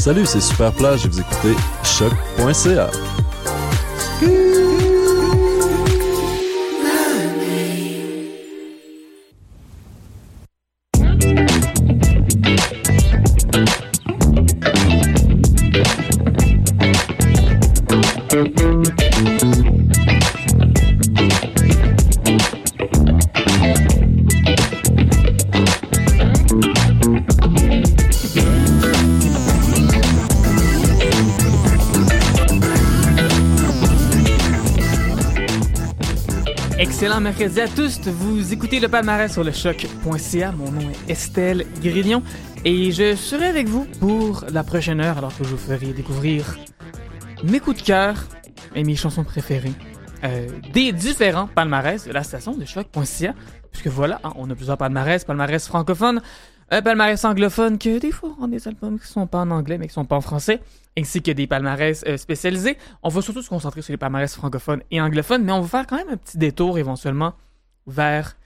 Salut, c'est Superplage et vous écoutez choc.ca. Excellent mercredi à tous, vous écoutez le palmarès sur le choc.ca, mon nom est Estelle Grillon et je serai avec vous pour la prochaine heure alors que je vous ferai découvrir mes coups de cœur et mes chansons préférées des différents palmarès de la station de choc.ca, puisque voilà, on a plusieurs palmarès francophones, palmarès anglophones que des fois on a des albums qui sont pas en anglais mais qui sont pas en français, ainsi que des palmarès spécialisés. On va surtout se concentrer sur les palmarès francophones et anglophones, mais on va faire quand même un petit détour éventuellement vers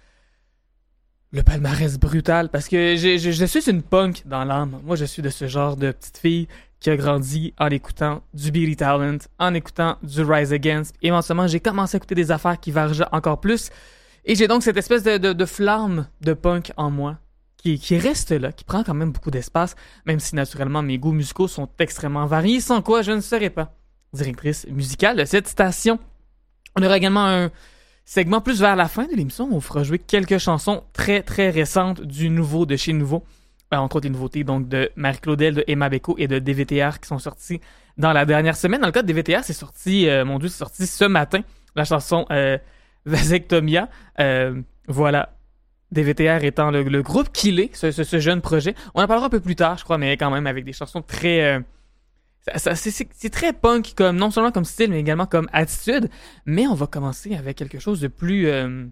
le palmarès brutal, parce que je suis une punk dans l'âme. Moi, je suis de ce genre de petite fille qui a grandi en écoutant du Billy Talent, en écoutant du Rise Against. Éventuellement, j'ai commencé à écouter des affaires qui vargeaient encore plus, et j'ai donc cette espèce de flamme de punk en moi qui reste là, qui prend quand même beaucoup d'espace, même si naturellement mes goûts musicaux sont extrêmement variés, sans quoi je ne serais pas directrice musicale de cette station. On aura également un segment plus vers la fin de l'émission où on fera jouer quelques chansons très très récentes du nouveau de chez Nouveau, entre autres les nouveautés donc de Marie-Claudel, de Emma Beko et de DVTR qui sont sorties dans la dernière semaine. Dans le cas de DVTR, c'est sorti, c'est sorti ce matin, la chanson Vasectomia. Voilà. DVTR étant le groupe qu'il est, ce jeune projet. On en parlera un peu plus tard, je crois, mais quand même avec des chansons très... c'est très punk, comme, non seulement comme style, mais également comme attitude. Mais on va commencer avec quelque chose de plus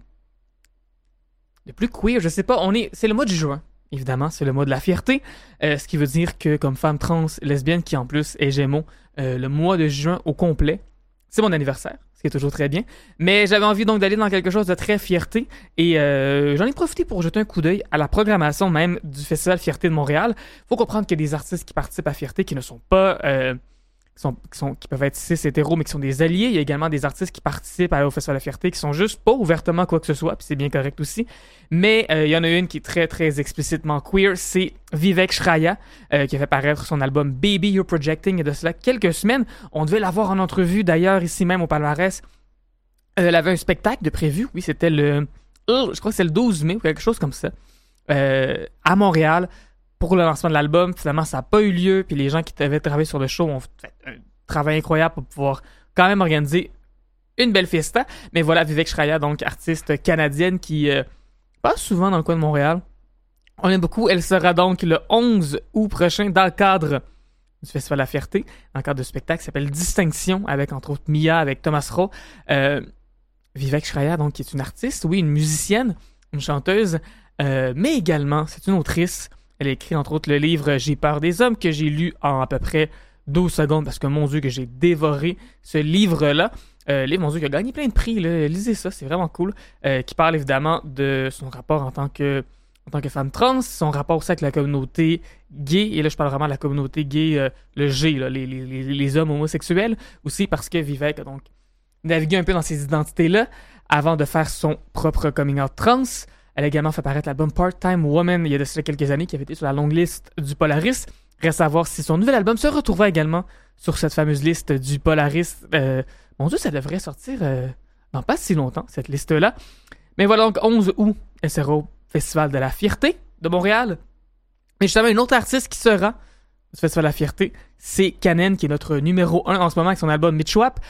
queer, je sais pas. C'est le mois de juin, évidemment, c'est le mois de la fierté. Ce qui veut dire que comme femme trans, lesbienne, qui en plus est Gémeaux, le mois de juin au complet, c'est mon anniversaire. Ce qui est toujours très bien. Mais j'avais envie donc d'aller dans quelque chose de très fierté. Et j'en ai profité pour jeter un coup d'œil à la programmation même du Festival Fierté de Montréal. Il faut comprendre qu'il y a des artistes qui participent à Fierté qui ne sont pas... qui peuvent être cis hétéros, mais qui sont des alliés. Il y a également des artistes qui participent au Festival de la Fierté qui sont juste pas ouvertement quoi que ce soit, puis c'est bien correct aussi. Mais il y en a une qui est très, très explicitement queer, c'est Vivek Shraya, qui a fait paraître son album Baby You're Projecting il y a de cela quelques semaines. On devait l'avoir en entrevue d'ailleurs ici même au palmarès. Elle avait un spectacle de prévu, oui, c'était je crois que c'est le 12 mai ou quelque chose comme ça, à Montréal, pour le lancement de l'album. Finalement, ça n'a pas eu lieu, puis les gens qui devaient travailler sur le show ont fait un travail incroyable pour pouvoir quand même organiser une belle fiesta. Mais voilà, Vivek Shraya, donc artiste canadienne qui passe souvent dans le coin de Montréal. On l'aime beaucoup. Elle sera donc le 11 août prochain dans le cadre du Festival de la Fierté, dans le cadre de spectacle qui s'appelle Distinction, avec entre autres Mia, avec Thomas Rowe. Vivek Shraya, donc, qui est une artiste, oui, une musicienne, une chanteuse, mais également, c'est une autrice. Elle a écrit, entre autres, le livre « J'ai peur des hommes » que j'ai lu en à peu près 12 secondes parce que, mon Dieu, que j'ai dévoré ce livre-là. Livre, mon Dieu, qui a gagné plein de prix. Là. Lisez ça, c'est vraiment cool. Qui parle évidemment de son rapport en tant que femme trans, son rapport aussi avec la communauté gay. Et là, je parle vraiment de la communauté gay, le G, là, les hommes homosexuels. Aussi parce que Vivek a donc navigué un peu dans ces identités-là avant de faire son propre coming out trans. Elle a également fait paraître l'album Part-Time Woman il y a de cela quelques années, qui avait été sur la longue liste du Polaris. Reste à voir si son nouvel album se retrouvera également sur cette fameuse liste du Polaris. Mon Dieu, ça devrait sortir dans pas si longtemps, cette liste-là. Mais voilà, donc 11 août, elle sera au Festival de la Fierté de Montréal. Et justement, une autre artiste qui sera au Festival de la Fierté, c'est Kanen, qui est notre numéro 1 en ce moment avec son album Mitchwap.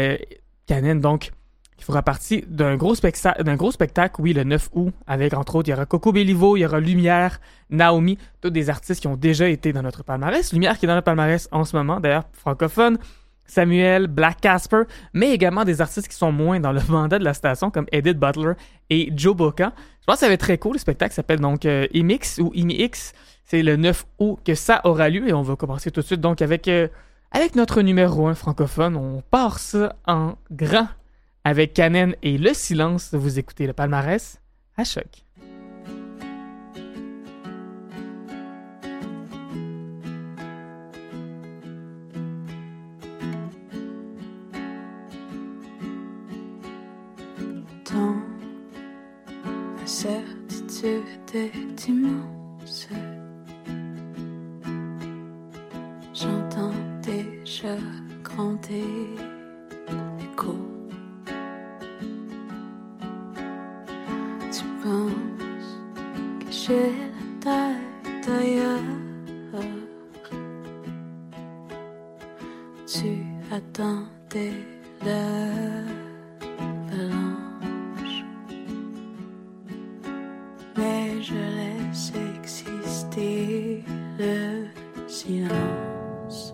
Kanen, donc, qui fera partie d'un gros spectacle, oui, le 9 août, avec entre autres, il y aura Coco Béliveau, il y aura Lumière, Naomi, tous des artistes qui ont déjà été dans notre palmarès. Lumière qui est dans notre palmarès en ce moment, d'ailleurs, francophone, Samuel, Black Casper, mais également des artistes qui sont moins dans le mandat de la station, comme Edith Butler et Joe Boca. Je pense que ça va être très cool, le spectacle s'appelle donc IMX ou IMX. C'est le 9 août que ça aura lieu, et on va commencer tout de suite donc avec notre numéro 1 francophone. On part ça en grand avec Kanen et Le Silence. Vous écoutez le palmarès à Choc. certitude est immense. J'entends déjà gronder l'écho. Tu penses que j'ai la tête ailleurs. Tu attendais l'avalanche, mais je laisse exister le silence.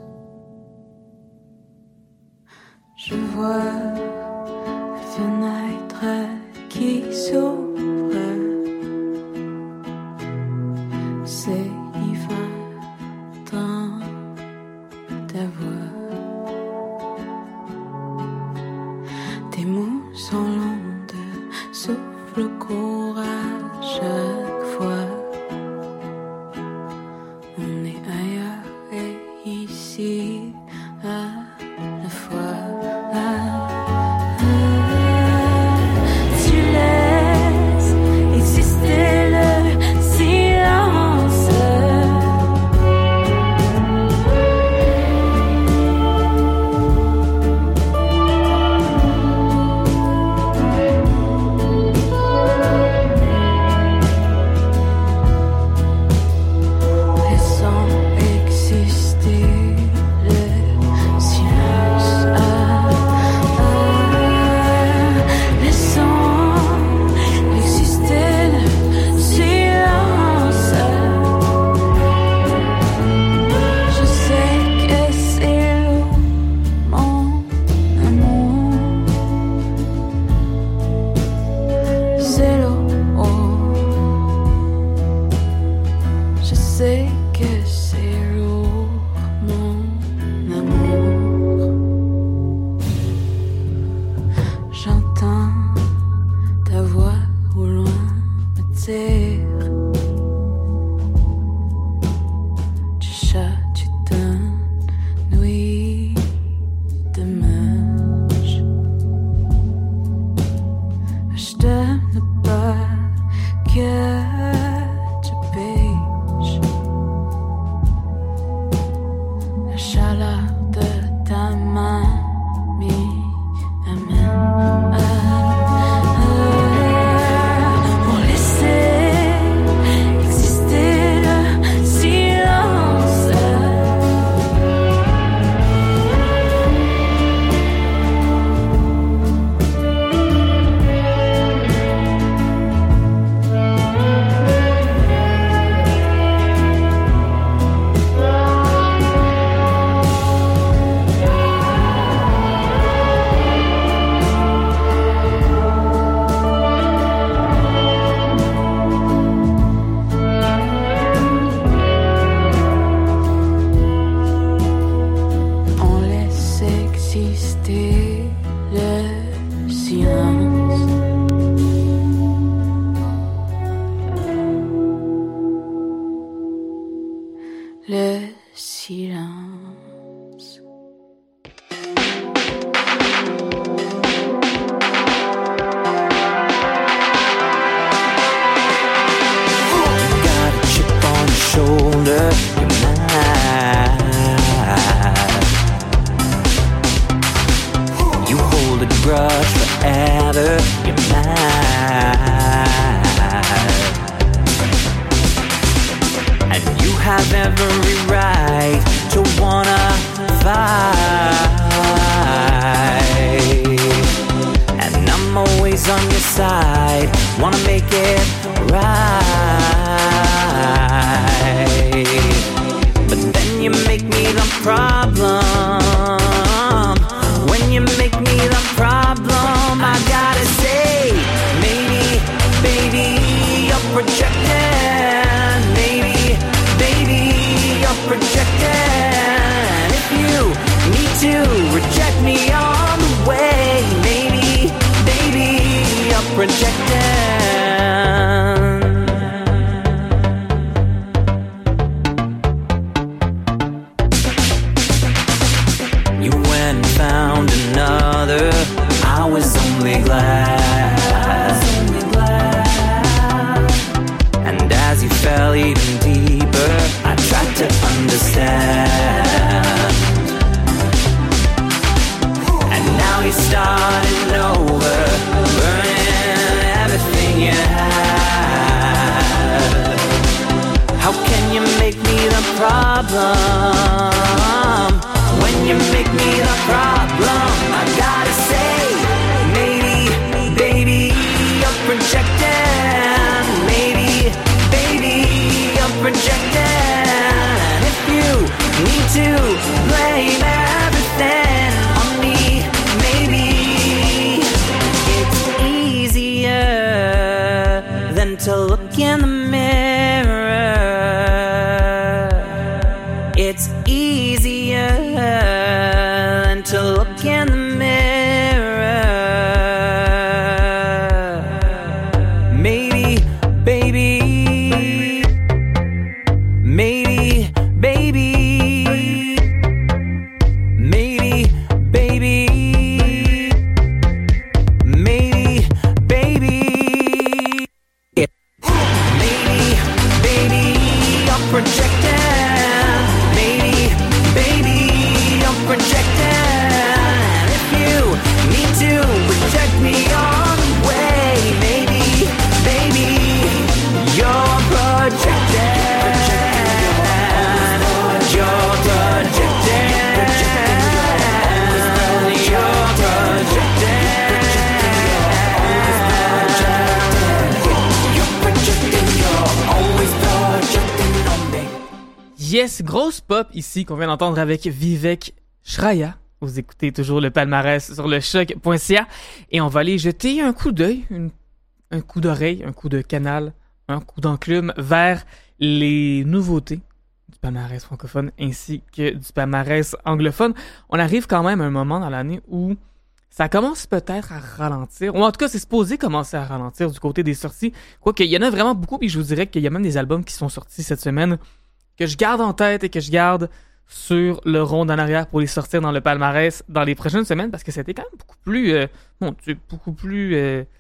Je vois la fenêtre qui s'ouvre. C'est l'hiver dans ta voix. Tes mots sont longs de souffle court à chaque fois. On est ailleurs et ici à la fois. Tu laisses exister le silence. Laissons exister le silence. Laissons exister le silence. Je sais que c'est lourd, mon amour. C'est lourd. Je sais que c'est lourd, mon amour. J'entends ta voix au loin me dire du chat, tu donnes nuit de match. Je t'aime pas que tu pêches. La chaleur de ta main m'y amène pour laisser exister le silence. On laisse exister le silence. Le silence. You got a chip on your shoulder, you're mad. You hold a grudge forever, you're mad. And you have every right to wanna fight. And I'm always on your side, wanna make it right. But then you make me the problem. When you make me the problem, I gotta say, maybe, baby, you're projecting. Maybe, baby, you're projecting. If you need to reject me on the way, maybe, baby, you're projecting. problem. When you make me the problem, I gotta say, maybe, baby, you're projecting. Maybe, baby, you're projecting. And if you need to blame everything on me, maybe it's easier than to look in the mirror. It's easier than to look in the mirror. Maybe, baby, maybe, baby, maybe, baby, maybe, baby. Maybe, baby, you're projecting. Maybe, baby, you're projecting. If you need to project me on the way, maybe, baby, you're projecting. You're projecting. You're projecting. You're always projecting on me. Yes, grosse pop ici qu'on vient d'entendre avec Vivek Shraya. Vous écoutez toujours le palmarès sur le choc.ca et on va aller jeter un coup d'œil, un coup d'oreille, un coup de canal, un coup d'enclume vers les nouveautés du palmarès francophone ainsi que du palmarès anglophone. On arrive quand même à un moment dans l'année où ça commence peut-être à ralentir, ou en tout cas c'est supposé commencer à ralentir du côté des sorties. Quoique il y en a vraiment beaucoup, puis je vous dirais qu'il y a même des albums qui sont sortis cette semaine que je garde en tête et que je garde sur le rond en arrière pour les sortir dans le palmarès dans les prochaines semaines, parce que c'était quand même beaucoup plus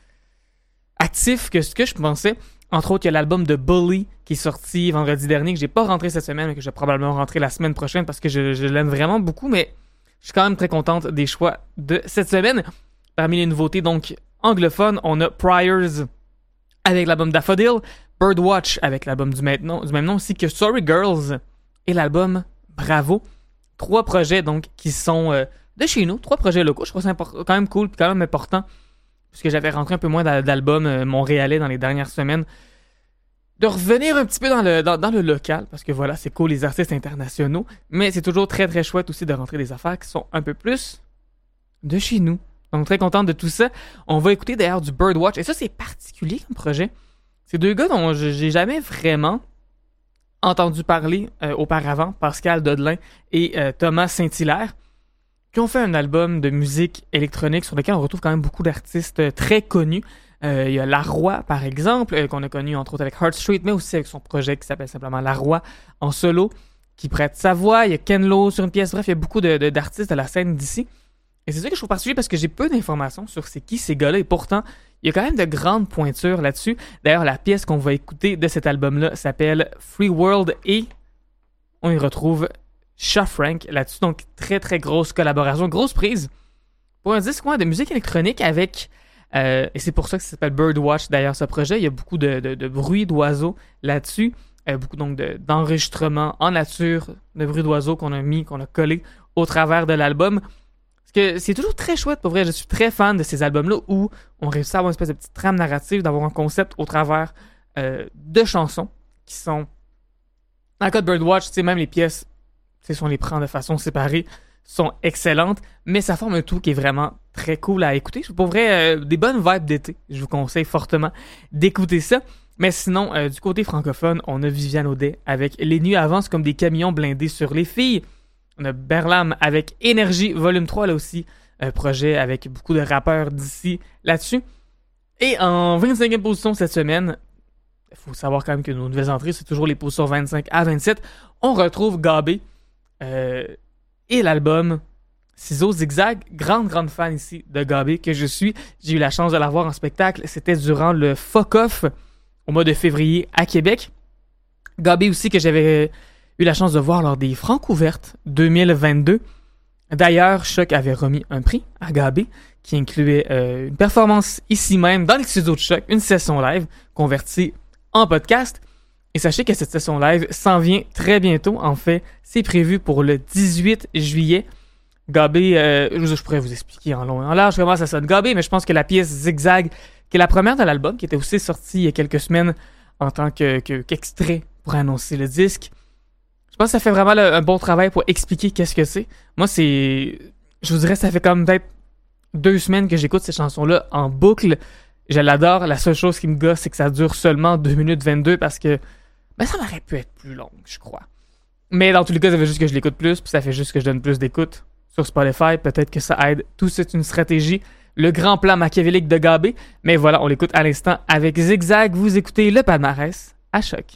actif que ce que je pensais. Entre autres, il y a l'album de Bully qui est sorti vendredi dernier, que j'ai pas rentré cette semaine, mais que je vais probablement rentrer la semaine prochaine parce que je l'aime vraiment beaucoup, mais je suis quand même très contente des choix de cette semaine. Parmi les nouveautés, donc, anglophones, on a Priors avec l'album Daffodil, Birdwatch avec l'album du même nom aussi que Sorry Girls et l'album Bravo. 3 projets donc qui sont de chez nous, 3 projets locaux. Je trouve ça quand même cool et quand même important puisque j'avais rentré un peu moins d'albums montréalais dans les dernières semaines. De revenir un petit peu dans le local parce que voilà, c'est cool les artistes internationaux, mais c'est toujours très très chouette aussi de rentrer des affaires qui sont un peu plus de chez nous. Donc très contente de tout ça. On va écouter d'ailleurs du Birdwatch et ça c'est particulier comme projet. C'est 2 gars dont j'ai jamais vraiment entendu parler auparavant, Pascal Dodelin et Thomas Saint-Hilaire, qui ont fait un album de musique électronique sur lequel on retrouve quand même beaucoup d'artistes très connus. Il y a Laroi, par exemple, qu'on a connu entre autres avec Heart Street, mais aussi avec son projet qui s'appelle simplement Laroi en solo, qui prête sa voix. Il y a Ken Lo sur une pièce. Bref, il y a beaucoup d'artistes de la scène d'ici. Et c'est ça que je trouve particulier parce que j'ai peu d'informations sur c'est qui ces gars-là et pourtant, il y a quand même de grandes pointures là-dessus. D'ailleurs, la pièce qu'on va écouter de cet album-là s'appelle Free World et on y retrouve Shaw Frank là-dessus. Donc, très très grosse collaboration, grosse prise pour un disque de musique électronique avec... et c'est pour ça que ça s'appelle Birdwatch d'ailleurs ce projet. Il y a beaucoup de bruits d'oiseaux là-dessus. Beaucoup donc d'enregistrements en nature, de bruits d'oiseaux qu'on a collé au travers de l'album. Que c'est toujours très chouette, pour vrai. Je suis très fan de ces albums-là où on réussit à avoir une espèce de petite trame narrative, d'avoir un concept au travers de chansons qui sont... Dans le cas de Birdwatch, tu sais, même les pièces, si on les prend de façon séparée, sont excellentes, mais ça forme un tout qui est vraiment très cool à écouter. Pour vrai, des bonnes vibes d'été. Je vous conseille fortement d'écouter ça. Mais sinon, du côté francophone, on a Viviane Audet avec Les Nuits avancent comme des camions blindés sur les filles. On a Berlam avec Énergie Volume 3, là aussi, un projet avec beaucoup de rappeurs d'ici là-dessus. Et en 25e position cette semaine, il faut savoir quand même que nos nouvelles entrées, c'est toujours les positions 25 à 27. On retrouve Gabé et l'album Ciseaux Zigzag. Grande fan ici de Gabé que je suis. J'ai eu la chance de la voir en spectacle. C'était durant le Fuck Off au mois de février à Québec. Gabé aussi que j'avais... eu la chance de voir lors des Francouvertes 2022. D'ailleurs, Choc avait remis un prix à Gabé qui incluait une performance ici même dans les studios de Choc, une session live convertie en podcast. Et sachez que cette session live s'en vient très bientôt. En fait, c'est prévu pour le 18 juillet. Gabé, je pourrais vous expliquer en long et en large comment ça sonne Gabé, mais je pense que la pièce Zigzag, qui est la première de l'album, qui était aussi sortie il y a quelques semaines en tant qu'extrait pour annoncer le disque, je pense que ça fait vraiment un bon travail pour expliquer qu'est-ce que c'est. Moi, je vous dirais, ça fait comme peut-être 2 semaines que j'écoute cette chanson-là en boucle. Je l'adore. La seule chose qui me gosse, c'est que ça dure seulement 2 minutes 22 parce que ça m'aurait pu être plus long, je crois. Mais dans tous les cas, ça fait juste que je l'écoute plus, puis ça fait juste que je donne plus d'écoute sur Spotify. Peut-être que ça aide. Tout c'est une stratégie. Le grand plan machiavélique de Gabé. Mais voilà, on l'écoute à l'instant avec Zigzag. Vous écoutez le palmarès à Choc.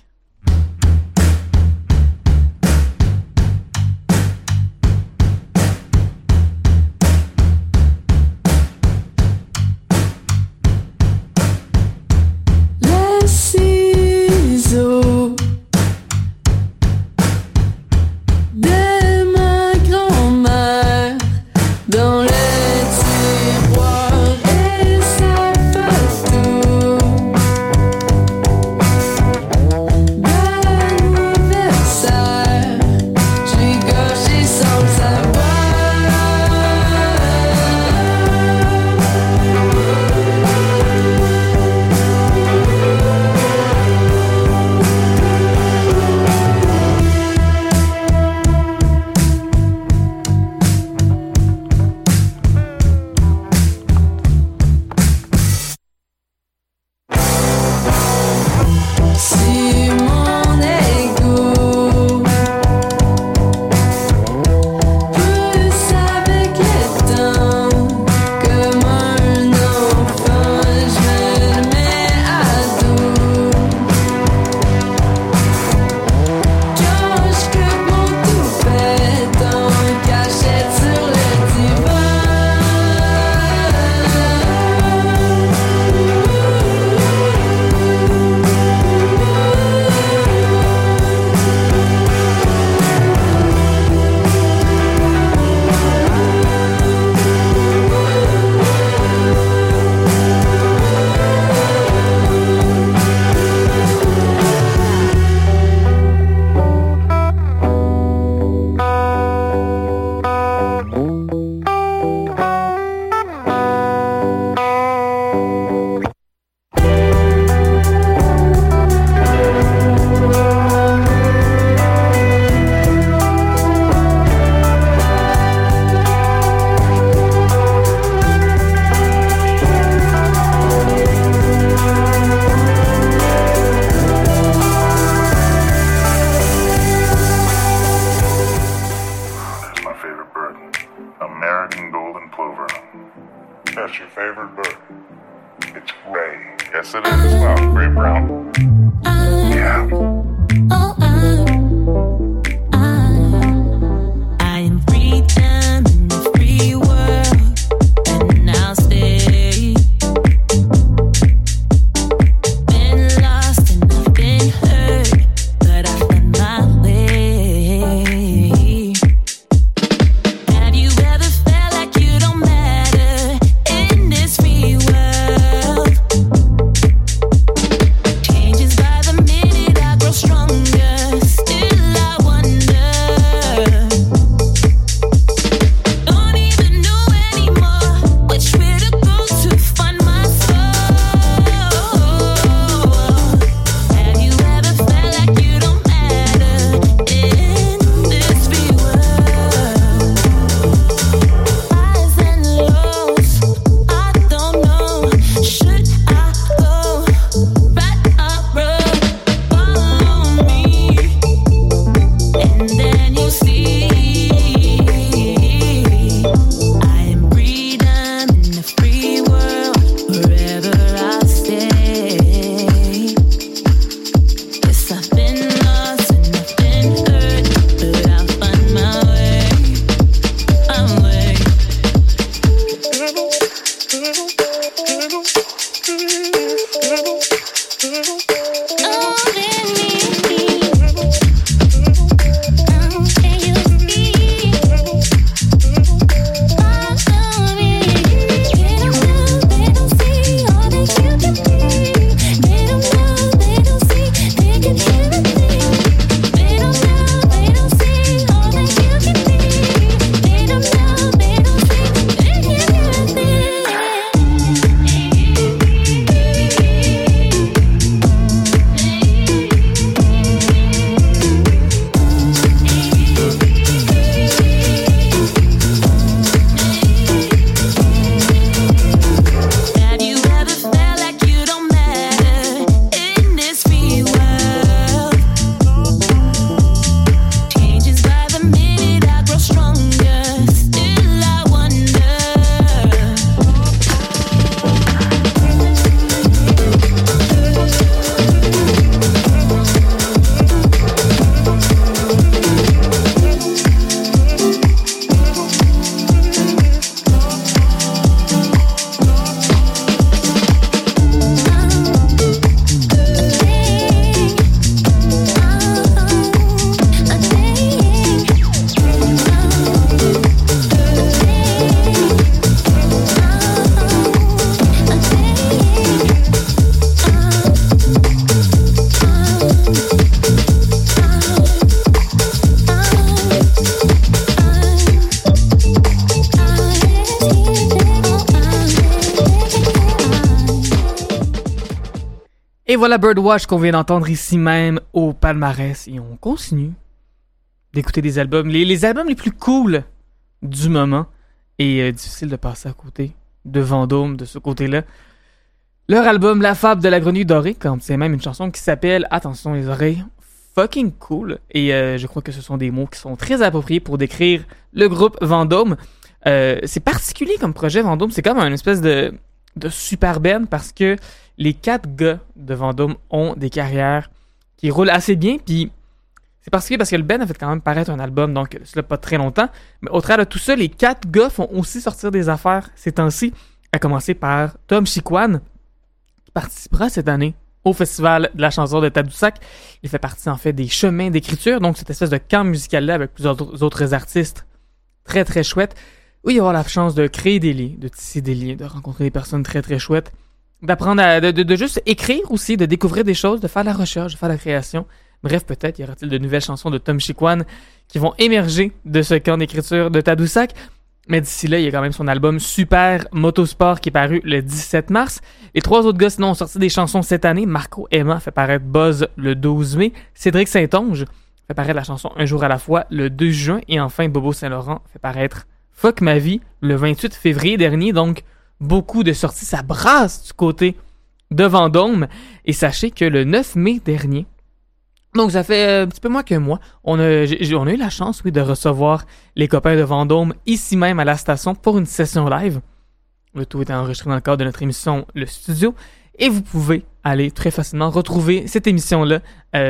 Et voilà Birdwatch qu'on vient d'entendre ici même au palmarès. Et on continue d'écouter des albums. Les albums les plus cool du moment. Et difficile de passer à côté de Vendôme de ce côté-là. Leur album La Fable de la Grenouille Dorée, comme c'est même une chanson qui s'appelle, attention les oreilles, Fucking Cool. Et je crois que ce sont des mots qui sont très appropriés pour décrire le groupe Vendôme. C'est particulier comme projet Vendôme. C'est comme une espèce de super band parce que les 4 gars de Vendôme ont des carrières qui roulent assez bien. Puis c'est particulier parce que le band a fait quand même paraître un album, donc cela pas très longtemps. Mais au travers de tout ça, les 4 gars font aussi sortir des affaires ces temps-ci, à commencer par Tom Chiquan, qui participera cette année au Festival de la chanson de Tadoussac. Il fait partie en fait des chemins d'écriture, donc cette espèce de camp musical-là avec plusieurs autres artistes très très chouettes, où il va y avoir la chance de créer des liens, de tisser des liens, de rencontrer des personnes très très chouettes, d'apprendre de juste écrire aussi, de découvrir des choses, de faire la recherche, de faire la création. Bref, peut-être y aura-t-il de nouvelles chansons de Tom Chiquan qui vont émerger de ce camp d'écriture de Tadoussac. Mais d'ici là, il y a quand même son album Super Motosport qui est paru le 17 mars. Les 3 autres gars, sinon, ont sorti des chansons cette année. Marco Emma fait paraître Buzz le 12 mai. Cédric Saint-Onge fait paraître la chanson Un jour à la fois le 2 juin. Et enfin, Bobo Saint-Laurent fait paraître Fuck ma vie le 28 février dernier. Donc, beaucoup de sorties. Ça brasse du côté de Vendôme. Et sachez que le 9 mai dernier, donc ça fait un petit peu moins qu'un mois, on a eu la chance, oui, de recevoir les copains de Vendôme ici même à la station pour une session live. Le tout était enregistré dans le cadre de notre émission Le Studio. Et vous pouvez aller très facilement retrouver cette émission-là.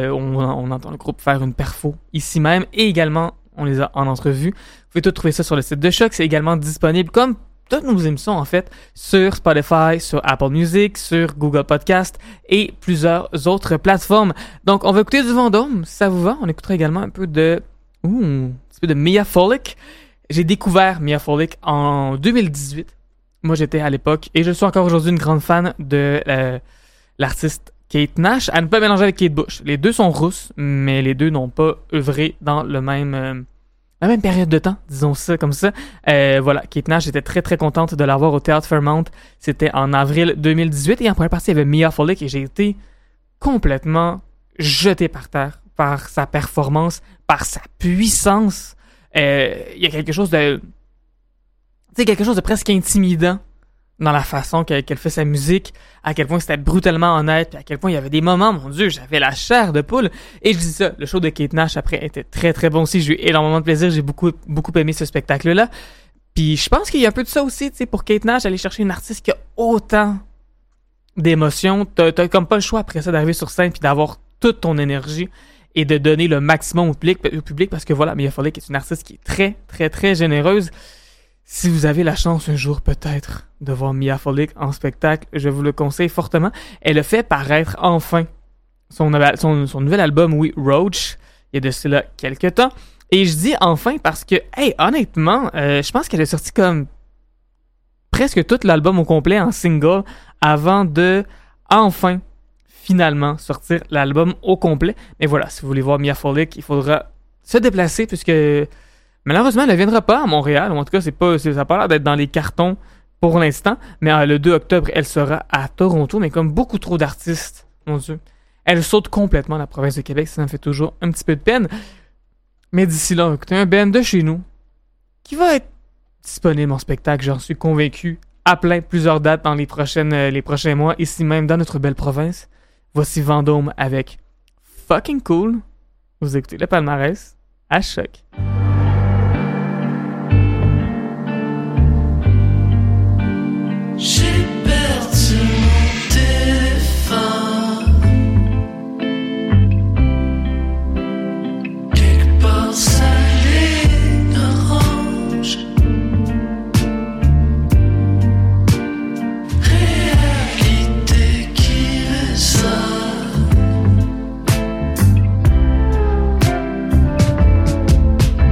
On entend le groupe faire une perfo ici même. Et également, on les a en entrevue. Vous pouvez tout trouver ça sur le site de Choc. C'est également disponible comme toutes nos émissions, en fait, sur Spotify, sur Apple Music, sur Google Podcast et plusieurs autres plateformes. Donc, on va écouter du Vendôme, ça vous va? On écoutera également un peu de Mia Folic. J'ai découvert Mia Folic en 2018. Moi, j'étais à l'époque, et je suis encore aujourd'hui une grande fan de l'artiste Kate Nash, à ne pas mélanger avec Kate Bush. Les deux sont rousses, mais les deux n'ont pas œuvré dans la même période de temps, disons ça comme ça. Voilà, Kate Nash, j'étais très très contente de l'avoir au Théâtre Fairmount. C'était en avril 2018. Et en première partie, il y avait Mia Folic et j'ai été complètement jeté par terre par sa performance, par sa puissance. Il y a quelque chose de presque intimidant dans la façon qu'elle fait sa musique, à quel point c'était brutalement honnête, à quel point il y avait des moments, mon Dieu, j'avais la chair de poule. Et je dis ça, le show de Kate Nash après était très très bon aussi, j'ai eu énormément de plaisir, j'ai beaucoup aimé ce spectacle-là. Puis je pense qu'il y a un peu de ça aussi, tu sais, pour Kate Nash, aller chercher une artiste qui a autant d'émotions, t'as comme pas le choix après ça d'arriver sur scène puis d'avoir toute ton énergie et de donner le maximum au public parce que voilà, Mia Folic est une artiste qui est très très très généreuse. Si vous avez la chance un jour peut-être de voir Mia Folic en spectacle, je vous le conseille fortement. Elle a fait paraître enfin son nouvel album, oui, Roach, il y a de cela quelques temps. Et je dis enfin parce que, honnêtement, je pense qu'elle a sorti comme presque tout l'album au complet en single avant de enfin, finalement, sortir l'album au complet. Mais voilà, si vous voulez voir Mia Folic, il faudra se déplacer puisque malheureusement, elle ne viendra pas à Montréal. En tout cas, ça n'a pas l'air d'être dans les cartons pour l'instant. Mais le 2 octobre, elle sera à Toronto. Mais comme beaucoup trop d'artistes, mon Dieu, elle saute complètement la province de Québec. Ça me fait toujours un petit peu de peine. Mais d'ici là, écoutez, un band de chez nous qui va être disponible en spectacle, j'en suis convaincu, à plein plusieurs dates dans les prochains mois, ici même dans notre belle province. Voici Vendôme avec Fucking Cool. Vous écoutez le palmarès à Choc. J'ai perdu mon téléphone quelque part sa ligne orange. Réalité qui résonne.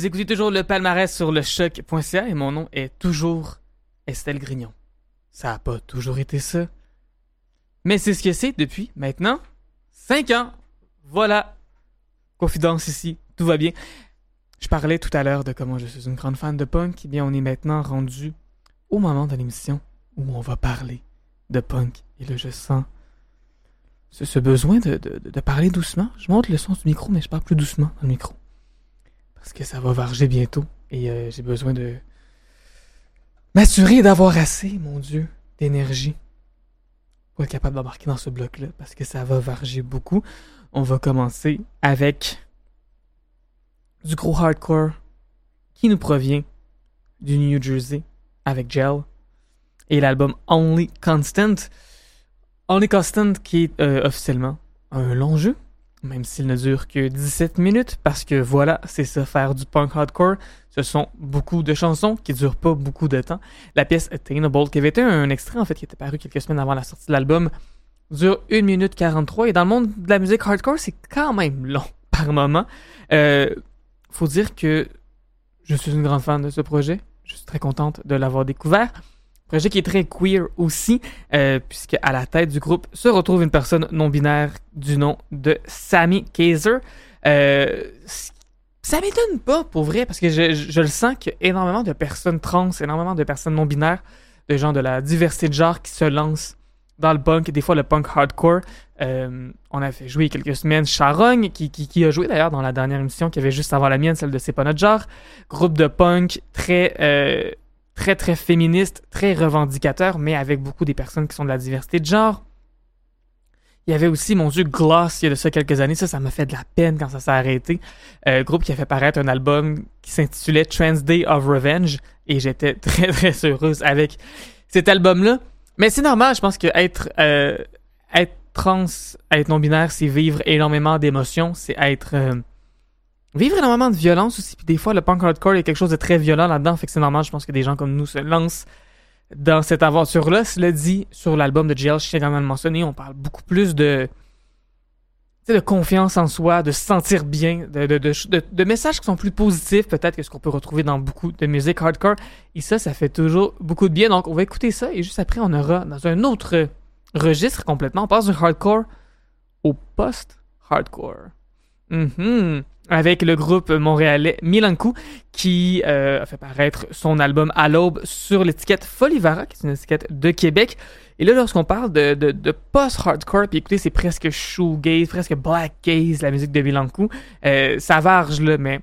Vous écoutez toujours le palmarès sur le choc.ca et mon nom est toujours Estelle Grignon. Ça n'a pas toujours été ça. Mais c'est ce que c'est depuis maintenant 5 ans. Voilà. Confidence ici, tout va bien. Je parlais tout à l'heure de comment je suis une grande fan de punk. Eh bien, on est maintenant rendu au moment de l'émission où on va parler de punk. Et là, je sens ce besoin de parler doucement. Je monte le son du micro, mais je parle plus doucement dans le micro. Parce que ça va varger bientôt. Et j'ai besoin de m'assurer d'avoir assez, mon Dieu, d'énergie pour être capable d'embarquer dans ce bloc-là. Parce que ça va varger beaucoup. On va commencer avec du gros hardcore qui nous provient du New Jersey avec Gel et l'album Only Constant. Only Constant qui est officiellement un long jeu, même s'il ne dure que 17 minutes, parce que voilà, c'est ça, faire du punk hardcore. Ce sont beaucoup de chansons qui ne durent pas beaucoup de temps. La pièce Attainable, qui avait été un extrait en fait qui était paru quelques semaines avant la sortie de l'album, dure 1 minute 43, et dans le monde de la musique hardcore, c'est quand même long par moment. Faut dire que je suis une grande fan de ce projet. Je suis très contente de l'avoir découvert. Projet qui est très queer aussi, puisque à la tête du groupe se retrouve une personne non-binaire du nom de Sammy Kaiser. Ça m'étonne pas, pour vrai, parce que je le sens qu'il y a énormément de personnes trans, énormément de personnes non-binaires, de gens de la diversité de genre qui se lancent dans le punk, des fois le punk hardcore. On a fait jouer quelques semaines Charogne, qui a joué d'ailleurs dans la dernière émission qui avait juste avant la mienne, celle de C'est pas notre genre. Groupe de punk très féministe, très revendicateur, mais avec beaucoup des personnes qui sont de la diversité de genre. Il y avait aussi, mon Dieu, Gloss, il y a de ça quelques années. Ça m'a fait de la peine quand ça s'est arrêté. Groupe qui a fait paraître un album qui s'intitulait Trans Day of Revenge. Et j'étais très, très heureuse avec cet album-là. Mais c'est normal, je pense que être trans, être non-binaire, c'est vivre énormément d'émotions. C'est vivre énormément de violence aussi. Puis des fois, le punk hardcore, il y a quelque chose de très violent là-dedans. Fait que c'est normal, je pense que des gens comme nous se lancent dans cette aventure-là. Cela dit, sur l'album de GL, je tiens quand même à le mentionner, on parle beaucoup plus de confiance en soi, de se sentir bien, de messages qui sont plus positifs peut-être que ce qu'on peut retrouver dans beaucoup de musique hardcore. Et ça fait toujours beaucoup de bien. Donc, on va écouter ça et juste après, on aura dans un autre registre complètement. On passe du hardcore au post-hardcore. Avec le groupe montréalais Milankou qui a fait paraître son album à l'aube sur l'étiquette Folivara, qui est une étiquette de Québec. Et là, lorsqu'on parle de post-hardcore, puis écoutez, c'est presque shoegaze, presque black gaze, la musique de Milankou. Ça varge, là, mais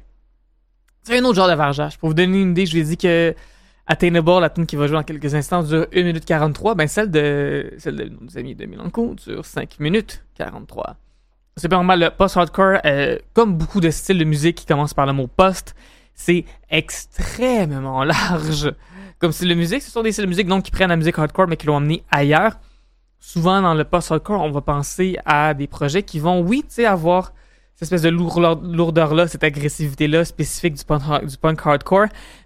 c'est un autre genre de vargeage. Pour vous donner une idée, je vous ai dit que Attainable, la tune qui va jouer dans quelques instants, dure 1 minute 43. Ben, celle de nos amis de Milankou dure 5 minutes 43. C'est pas normal, le post-hardcore, comme beaucoup de styles de musique qui commencent par le mot post, c'est extrêmement large. Comme style de musique, ce sont des styles de musique donc, qui prennent la musique hardcore mais qui l'ont amené ailleurs. Souvent, dans le post-hardcore, on va penser à des projets qui vont, oui, tu sais, avoir cette espèce de lourdeur-là, cette agressivité-là spécifique du punk hardcore.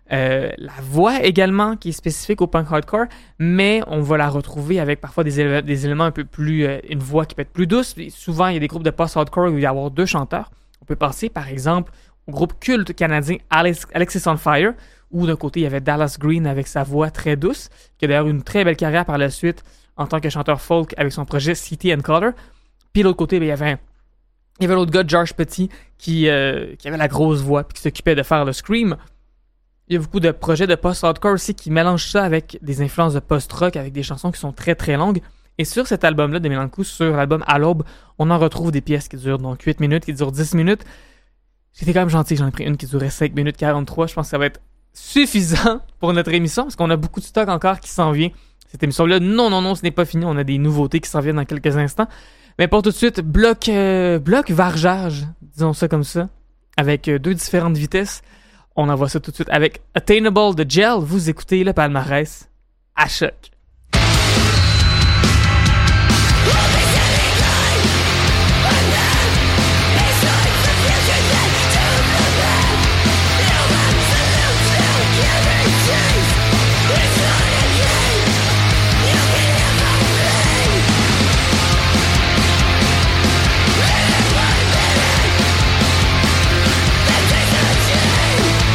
La voix également, qui est spécifique au punk hardcore, mais on va la retrouver avec parfois des éléments un peu plus... une voix qui peut être plus douce. Et souvent, il y a des groupes de post-hardcore où il va y avoir 2 chanteurs. On peut penser, par exemple, au groupe culte canadien Alexis on Fire, où d'un côté, il y avait Dallas Green avec sa voix très douce, qui a d'ailleurs une très belle carrière par la suite en tant que chanteur folk avec son projet City and Color. Puis de l'autre côté, il y avait l'autre gars, George Petit, qui avait la grosse voix et qui s'occupait de faire le scream. Il y a beaucoup de projets de post-hardcore aussi qui mélangent ça avec des influences de post-rock, avec des chansons qui sont très très longues. Et sur cet album-là de Milankou, sur l'album À l'aube, on en retrouve des pièces qui durent donc 8 minutes, qui durent 10 minutes. J'étais quand même gentil, j'en ai pris une qui durait 5 minutes 43. Je pense que ça va être suffisant pour notre émission, parce qu'on a beaucoup de stock encore qui s'en vient. Cette émission-là, non, ce n'est pas fini. On a des nouveautés qui s'en viennent dans quelques instants. Mais pour tout de suite, bloc vargeage, disons ça comme ça, avec 2 différentes vitesses. On envoie ça tout de suite avec Attainable de Gel. Vous écoutez le palmarès à Choc. Take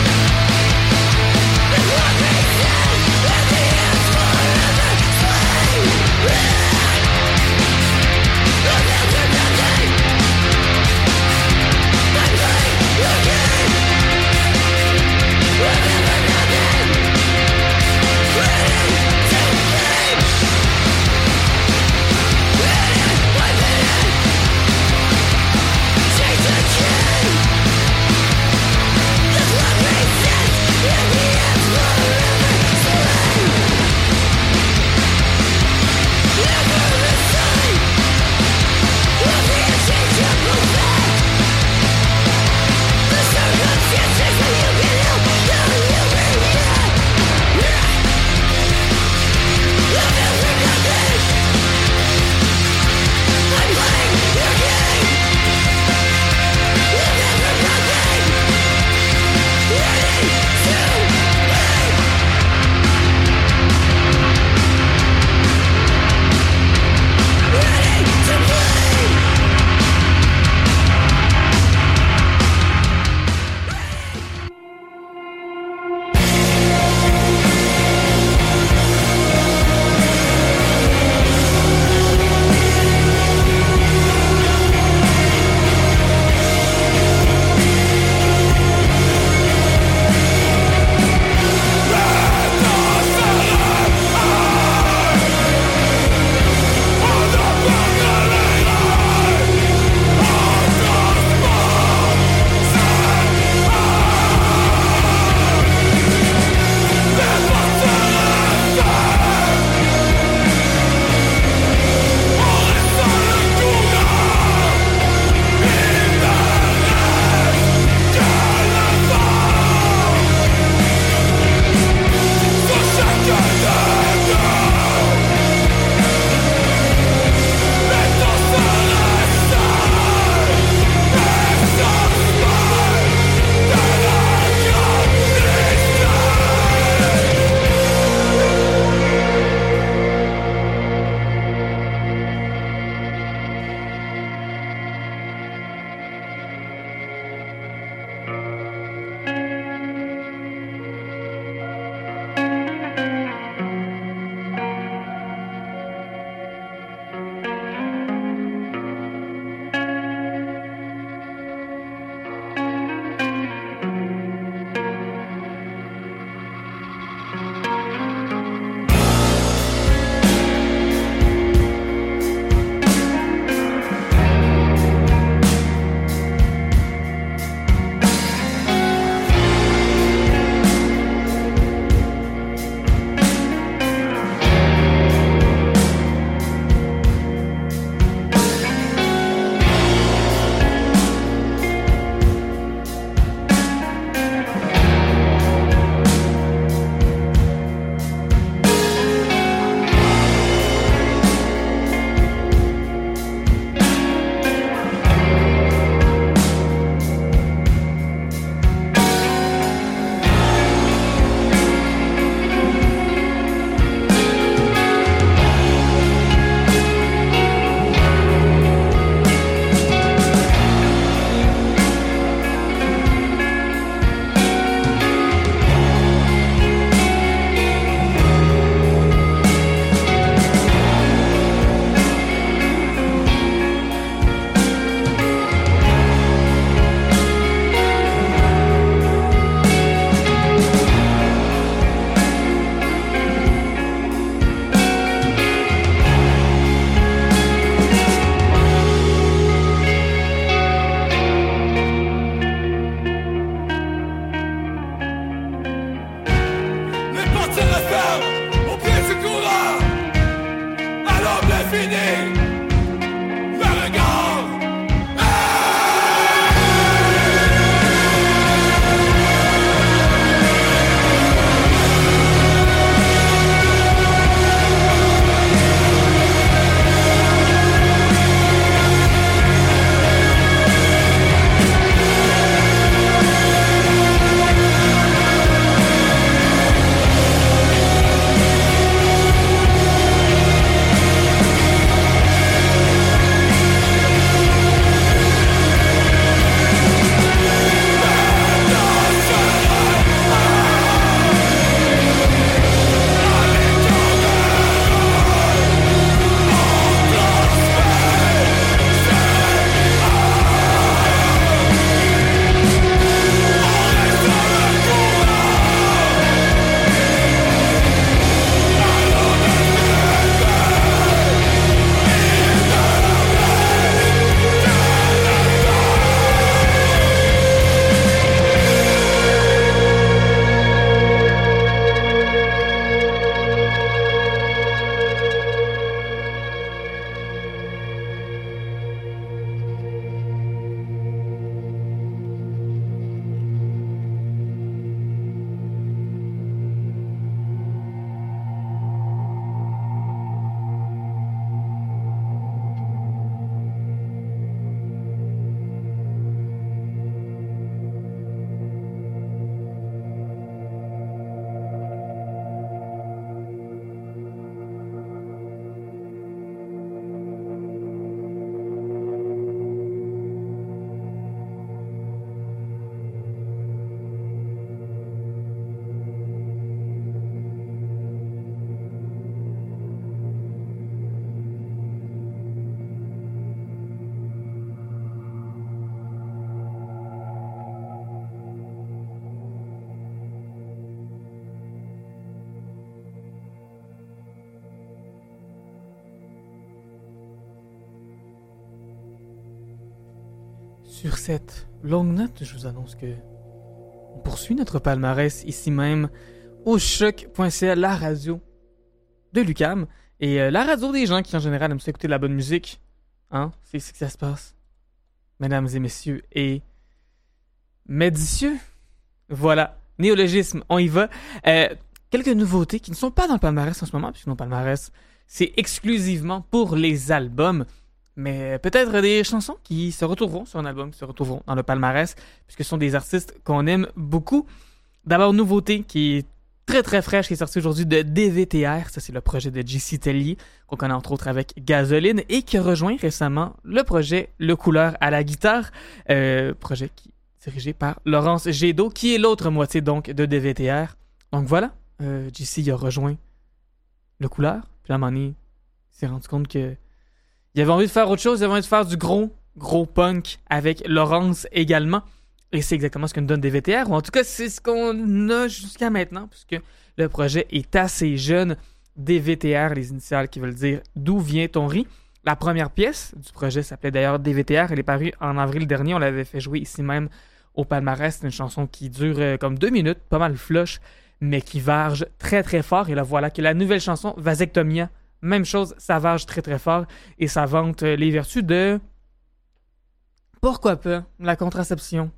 sur cette longue note, je vous annonce que on poursuit notre palmarès ici même au choc.ca, la radio de l'UQAM. Et la radio des gens qui, en général, aiment écouter de la bonne musique. Hein? C'est ici que ça se passe. Mesdames et messieurs et médicieux. Voilà. Néologisme, on y va. Quelques nouveautés qui ne sont pas dans le palmarès en ce moment, puisque mon palmarès, c'est exclusivement pour les albums. Mais peut-être des chansons qui se retrouveront sur un album, qui se retrouveront dans le palmarès, puisque ce sont des artistes qu'on aime beaucoup. D'abord, nouveauté qui est très très fraîche, qui est sortie aujourd'hui de DVTR. Ça, c'est le projet de JC Tellier, qu'on connaît entre autres avec Gasoline, et qui a rejoint récemment le projet Le Couleur à la guitare, projet qui est dirigé par Laurence Gédo, qui est l'autre moitié donc de DVTR. Donc voilà, JC a rejoint Le Couleur, puis à un moment donné, il s'est rendu compte que il avait envie de faire autre chose, il avait envie de faire du gros punk avec Laurence également. Et c'est exactement ce que nous donne DVTR, ou en tout cas, c'est ce qu'on a jusqu'à maintenant, puisque le projet est assez jeune. DVTR, les initiales qui veulent dire « D'où vient ton riz ». La première pièce du projet s'appelait d'ailleurs DVTR. Elle est parue en avril dernier. On l'avait fait jouer ici même au palmarès. C'est une chanson qui dure comme 2 minutes, pas mal flush, mais qui varge très très fort. Et là, voilà que la nouvelle chanson, Vasectomia, même chose, ça varge très très fort et ça vante les vertus de... Pourquoi pas? La contraception.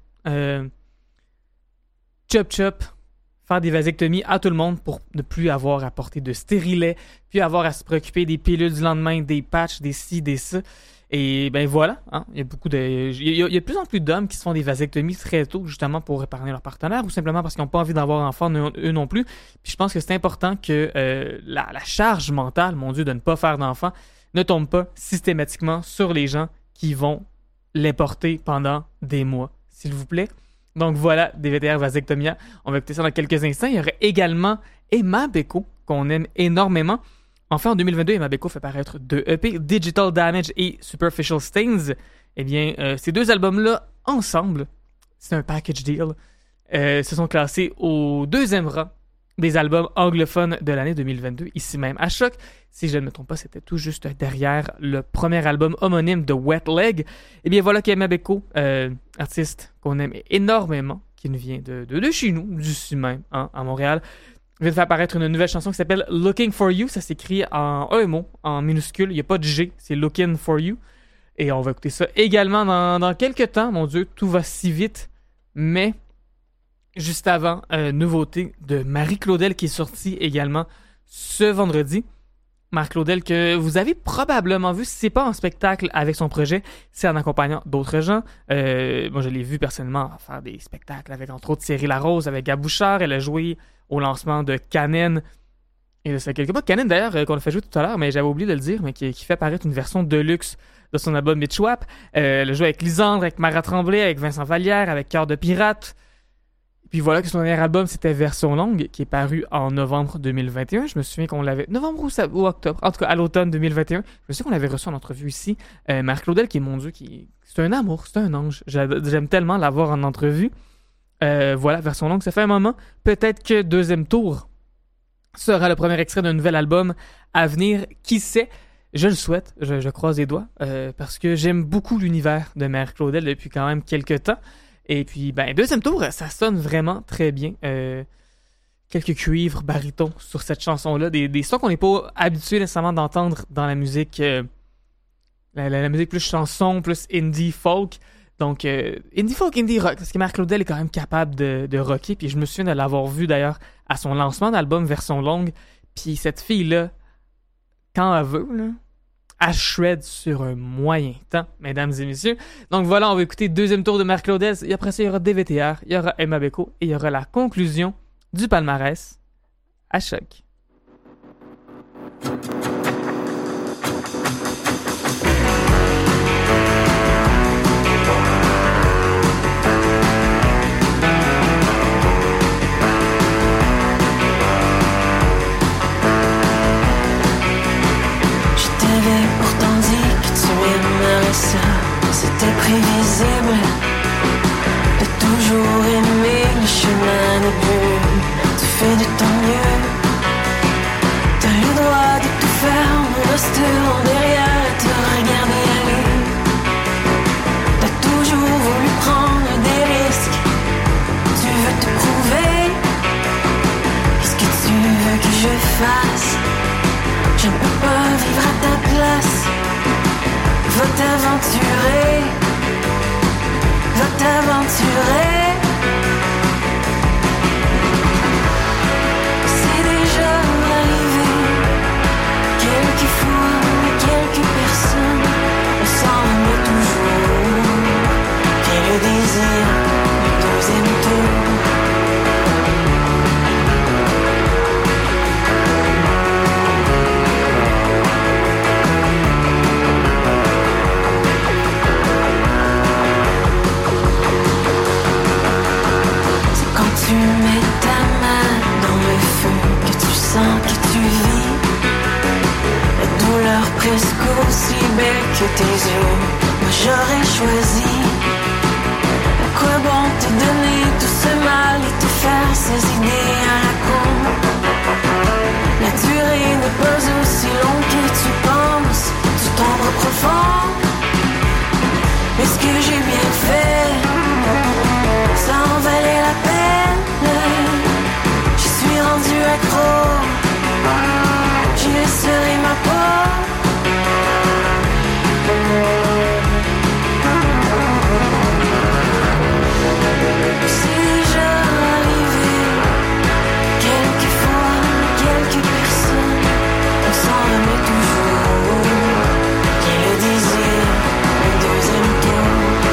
Chop, faire des vasectomies à tout le monde pour ne plus avoir à porter de stérilet, puis avoir à se préoccuper des pilules du lendemain, des patchs, des ci, des ça. Et ben voilà, hein, il y a de plus en plus d'hommes qui se font des vasectomies très tôt, justement pour épargner leur partenaire, ou simplement parce qu'ils n'ont pas envie d'avoir d'enfants eux non plus. Puis je pense que c'est important que la charge mentale, mon Dieu, de ne pas faire d'enfants, ne tombe pas systématiquement sur les gens qui vont les porter pendant des mois, s'il vous plaît. Donc voilà, DVTR Vasectomia. On va écouter ça dans quelques instants. Il y aurait également Emma Beko, qu'on aime énormément. Enfin, en 2022, Emma Beko fait paraître 2 EP, Digital Damage et Superficial Stains. Eh bien, ces 2 albums-là, ensemble, c'est un package deal, se sont classés au 2e rang des albums anglophones de l'année 2022, ici même à Choc. Si je ne me trompe pas, c'était tout juste derrière le premier album homonyme de Wet Leg. Eh bien, voilà qu'Emma Beko, artiste qu'on aime énormément, qui nous vient de chez nous, d'ici même, hein, à Montréal, vient de faire apparaître une nouvelle chanson qui s'appelle Looking for You. Ça s'écrit en un mot, en minuscule. Il n'y a pas de G, c'est Looking for You. Et on va écouter ça également dans quelques temps. Mon Dieu, tout va si vite. Mais juste avant, nouveauté de Marie Claudel qui est sortie également ce vendredi. Marie Claudel que vous avez probablement vu, si c'est pas en spectacle avec son projet, c'est en accompagnant d'autres gens. Moi, je l'ai vu personnellement faire des spectacles avec entre autres Thierry Larose, avec Gab Bouchard. Elle a joué au lancement de Canen. Et c'est quelque part Canen d'ailleurs qu'on a fait jouer tout à l'heure, mais j'avais oublié de le dire, mais qui fait apparaître une version deluxe de son album Mitchwap. Elle a joué avec Lisandre, avec Marat Tremblay, avec Vincent Vallière, avec Cœur de Pirate. Puis voilà que son dernier album, c'était Version longue, qui est paru en novembre 2021. Je me souviens qu'on l'avait... Novembre ou octobre? En tout cas, à l'automne 2021. Je me souviens qu'on l'avait reçu en entrevue ici. Marie Claudel, qui est mon Dieu, c'est un amour, c'est un ange. J'aime tellement l'avoir en entrevue. Voilà, Version longue, ça fait un moment. Peut-être que Deuxième Tour sera le premier extrait d'un nouvel album à venir. Qui sait? Je le souhaite, je croise les doigts, parce que j'aime beaucoup l'univers de Marie Claudel depuis quand même quelques temps. Et puis, ben, Deuxième Tour, ça sonne vraiment très bien. Quelques cuivres, barytons sur cette chanson-là. Des sons qu'on n'est pas habitué nécessairement d'entendre dans la musique. La musique plus chanson, plus indie folk. Donc, indie folk, indie rock. Parce que Marie Claudel est quand même capable de rocker. Puis je me souviens de l'avoir vu d'ailleurs à son lancement d'album Version longue. Puis cette fille-là, quand elle veut, là, à shred sur un moyen temps, mesdames et messieurs. Donc voilà, on va écouter Deuxième Tour de Marie Claudel. Et après ça, il y aura DVTR, il y aura Emma Beko et il y aura la conclusion du palmarès à Choc. C'était prévisible de toujours aimer le chemin des bulles. Tu fais de ton mieux, face. Je ne peux pas vivre à ta place. Va t'aventurer, va t'aventurer. C'est déjà arrivé quelques fois, quelques personnes. On s'en remet toujours. Et le désir, le deuxième tour. Tu mets ta main dans le feu, que tu sens, que tu vis. La douleur presque aussi belle que tes yeux. Moi j'aurais choisi. À quoi bon te donner tout ce mal et te faire ces idées à la con? La durée n'est pas aussi longue que tu penses. Tu tombes profond. Est-ce que j'ai bien fait? Ça en valait la peine. Je suis rendu accro. J'y laisserai ma peau. C'est déjà arrivé quelques fois, quelques personnes. On s'en remet toujours. Et le désir, le deuxième tour.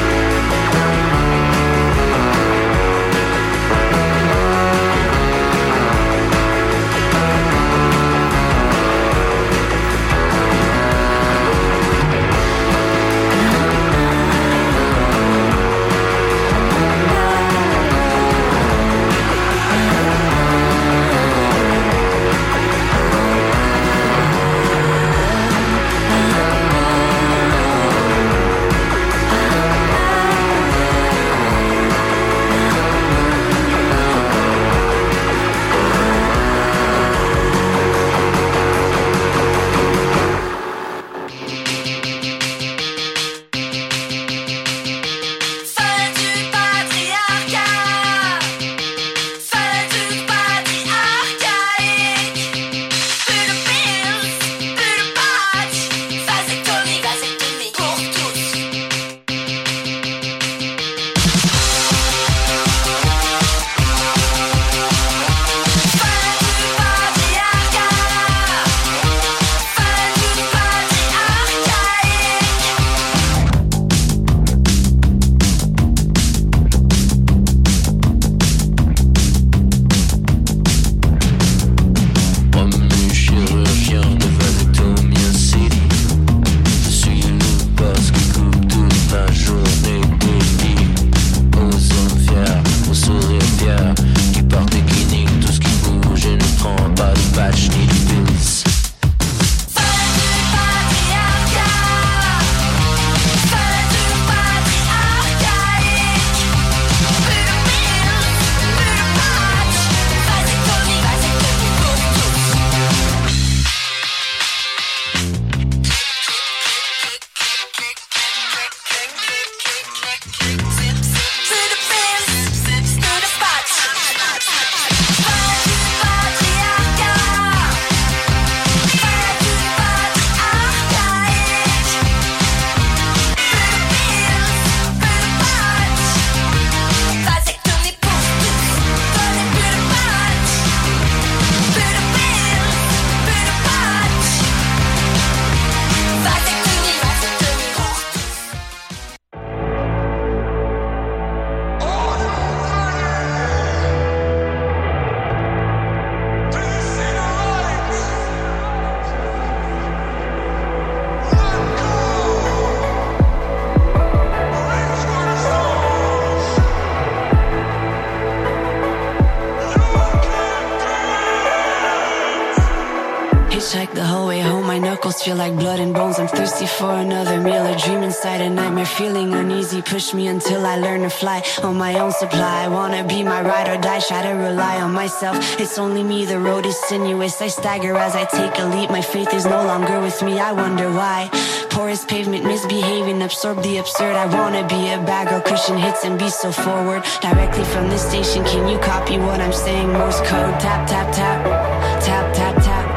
Hitchhike the whole way home, my knuckles feel like blood and bones. I'm thirsty for another meal, a dream inside a nightmare. Feeling uneasy, push me until I learn to fly on my own supply. I wanna be my ride or die, try to rely on myself. It's only me, the road is sinuous. I stagger as I take a leap, my faith is no longer with me. I wonder why. Porous pavement, misbehaving, absorb the absurd. I wanna be a bad girl, cushion hits and be so forward. Directly from this station, can you copy what I'm saying? Morse code, tap, tap, tap, tap, tap, tap.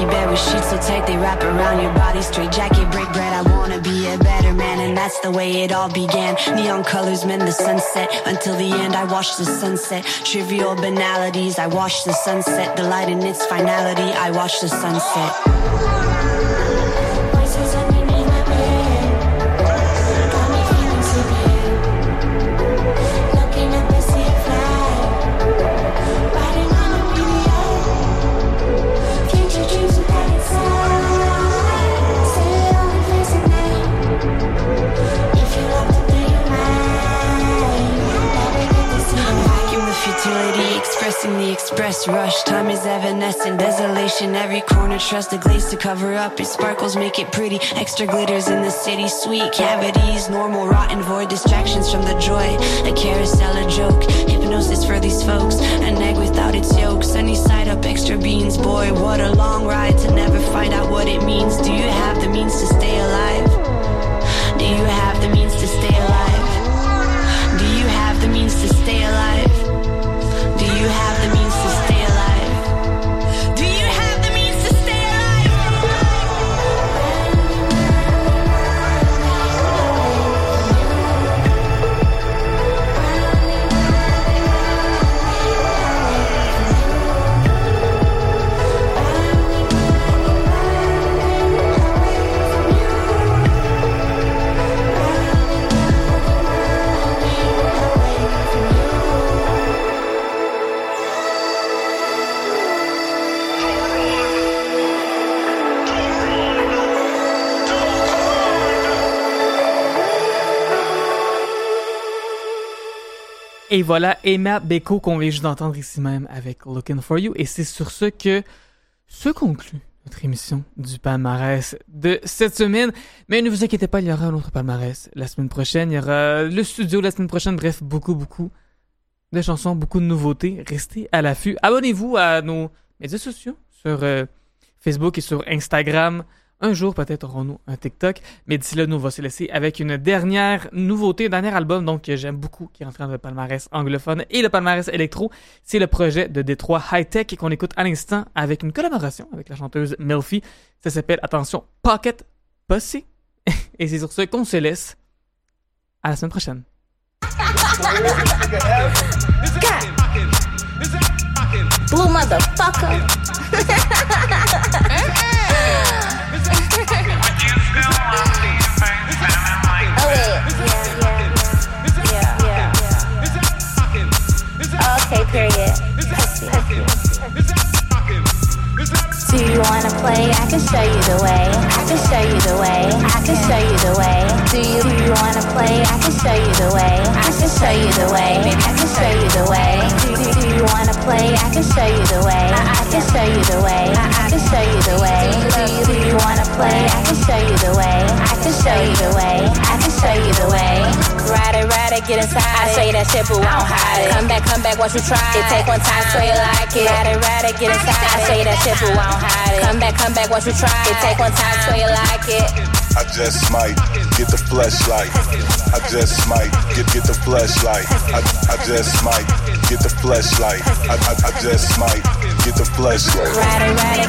comfy bed with sheets so tight they wrap around your body. Straight jacket, break bread, I wanna be a better man. And that's the way it all began. Neon colors mend the sunset. Until the end I watch the sunset. Trivial banalities, I watch the sunset. The light in its finality, I watch the sunset. Voices underneath my bed got me feeling sleepy. Looking at the sea fly, riding on a meteor. Future dreams are that inside. Say it all and face it now. If you love to be your mind, never get to see it. Vacuum the futility, expressing the express rush. Time is evanescent, desolation, every corner. Trust the glaze to cover up its sparkles, make it pretty. Extra glitters in the city, sweet cavities. Normal, rotten, void, distractions from the joy. A carousel, a joke, hypnosis for these folks. An egg without its yolk, sunny side up, extra beans. Boy, what a long ride to never find out what it means. Do you have the means to stay alive? Do you have the means to stay alive? Do you have the means to stay alive? Do you have the means to stay alive? Do you have the means to stay alive? Et voilà, Emma Beko qu'on vient juste d'entendre ici même avec Looking For You. Et c'est sur ce que se conclut notre émission du palmarès de cette semaine. Mais ne vous inquiétez pas, il y aura un autre palmarès la semaine prochaine. Il y aura le studio la semaine prochaine. Bref, beaucoup de chansons, beaucoup de nouveautés. Restez à l'affût. Abonnez-vous à nos médias sociaux sur Facebook et sur Instagram. Un jour, peut-être, aurons-nous un TikTok. Mais d'ici là, nous, on va se laisser avec une dernière nouveauté, dernier album donc que j'aime beaucoup, qui est rentré dans le palmarès anglophone et le palmarès électro. C'est le projet de Détroit High Tech qu'on écoute à l'instant avec une collaboration avec la chanteuse Melfi. Ça s'appelle, attention, Pocket Pussy. Et c'est sur ce qu'on se laisse. À la semaine prochaine. Blue motherfucker. Oh wait, yeah. Okay, period. Do you wanna play? I can show you the way. I can show you the way. I can show you the way. Do you wanna play? I can show you the way. I can show you the way. I can show you the way. Do you wanna play? I can show you the way. I can show you the way. I can show you the way. Do you wanna play? I can show you the way. I can show you the way. I can show you the way. Ride it, get inside. I show you that shit, but won't hide it. Come back, once you try it. Take one time, so you like it. Ride it, get inside. I show you that shit, but won't hide it. Come back, once you try it. Take one time, so you like it. I just might get the fleshlight. I just might get the fleshlight. I just might get the fleshlight. I just might get the fleshlight. Ride it, ride it,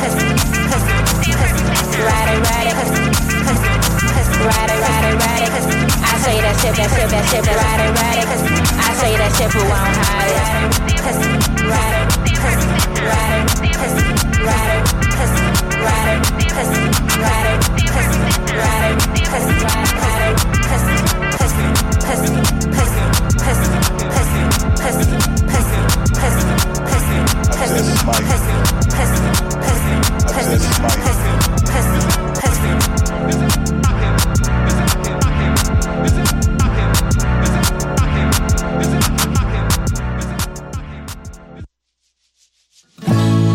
I say that shit, ride it, I say that shit, but won't hide it. Ride it,